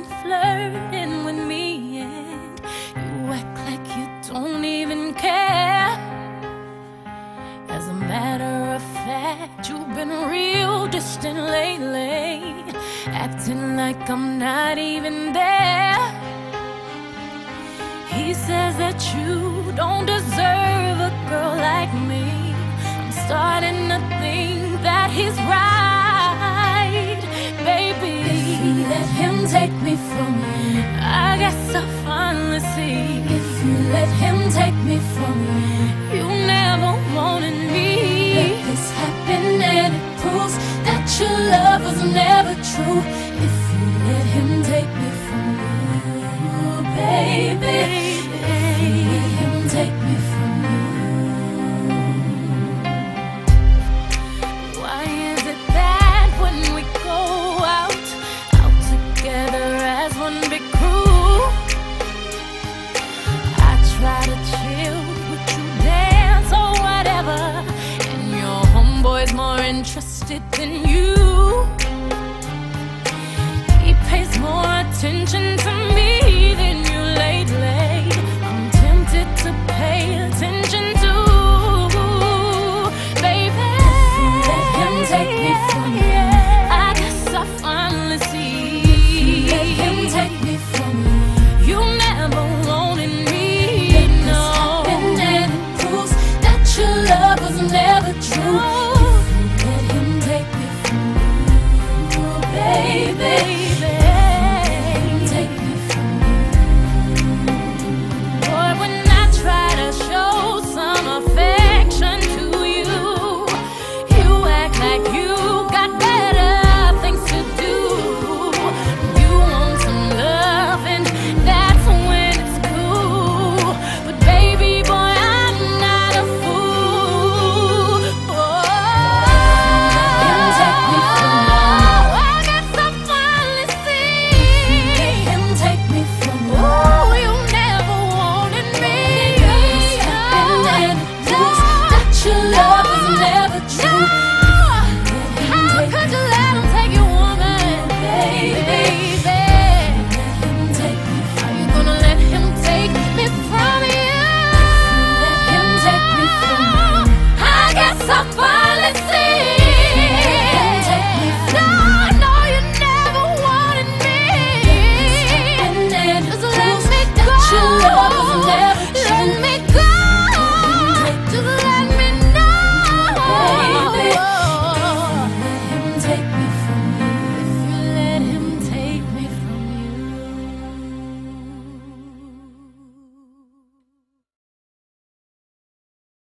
and flirting with me, and you act like you don't even care. As a matter of fact, you've been real distant lately, acting like I'm not even there. He says that you don't deserve a girl like me. I'm starting to think that he's right, baby. If you let him take me from you, I guess I'll finally see. If you let him take me from you, you never wanted me. Let this happen and it proves that your love was never true. If you let him take me from you, baby. If you let him take me from you. Why is it that when we go out together as one big crew, I try to chill with you, dance or whatever, and your homeboy's more interested than you. He pays more attention to me.